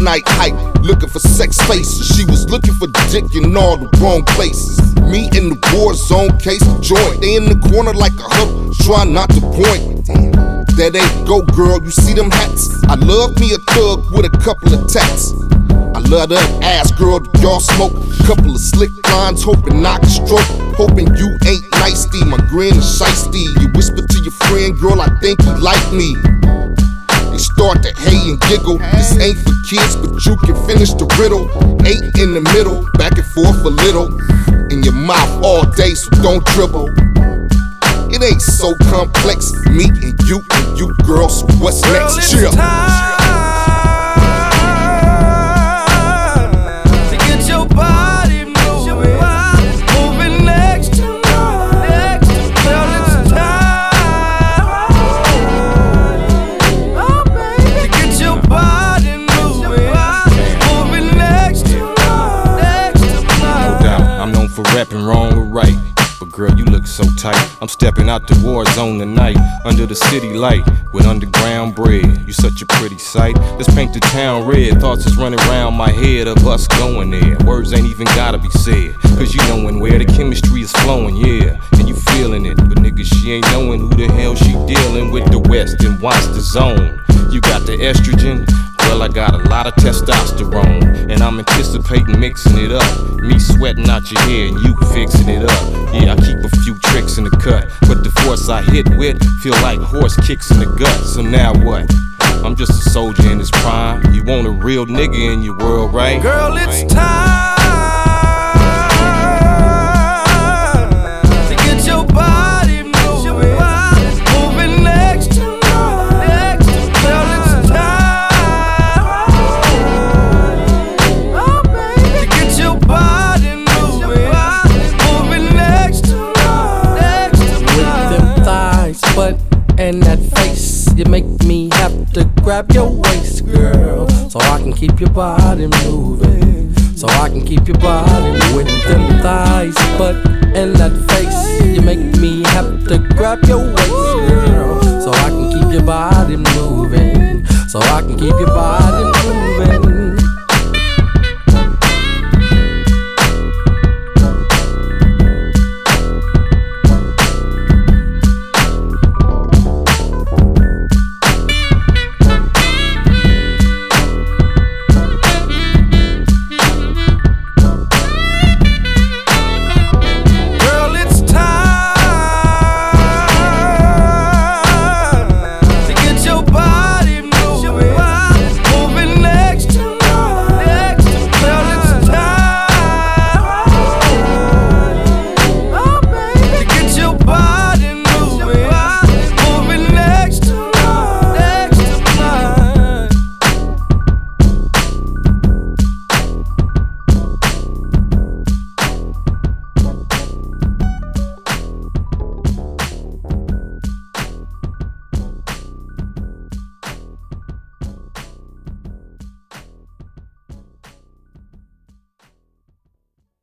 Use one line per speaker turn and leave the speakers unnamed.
night hype, looking for sex faces. She was looking for dick in all the wrong places. Me in the war zone, case of joint. They in the corner like a hook, trying not to point. That ain't go, girl, you see them hats? I love me a thug with a couple of tats. I love that ass, girl, do y'all smoke? Couple of slick lines, hoping I can stroke. Hoping you ain't nicey, my grin is shiesty. You whisper to your friend, girl, I think you like me. They start to hey and giggle. This ain't for kids, but you can finish the riddle. 8 in the middle, back and forth a little. In your mouth all day, so don't dribble. It ain't so complex, me and you, girl, so what's next? Chill.
For rapping wrong or right, but girl, you look so tight. I'm stepping out the war zone tonight, under the city light, with underground bread. You such a pretty sight. Let's paint the town red. Thoughts is running around my head of us going there. Words ain't even gotta be said, cause you knowin' where the chemistry is flowing, yeah. And you feeling it, but nigga, she ain't knowing who the hell she dealing with. The West and watch the zone. You got the estrogen. Well, I got a lot of testosterone, and I'm anticipating mixing it up. Me sweating out your hair and you fixing it up. Yeah, I keep a few tricks in the cut, but the force I hit with feel like horse kicks in the gut. So now what? I'm just a soldier in his prime. You want a real nigga in your world, right?
Girl, it's time to get your body moving, moving next to me. Girl, it's
butt and that face, you make me have to grab your waist, girl, so I can keep your body moving, so I can keep your body with them thighs, butt and that face, you make me have to grab your waist, girl, so I can keep your body moving, so I can keep your body moving.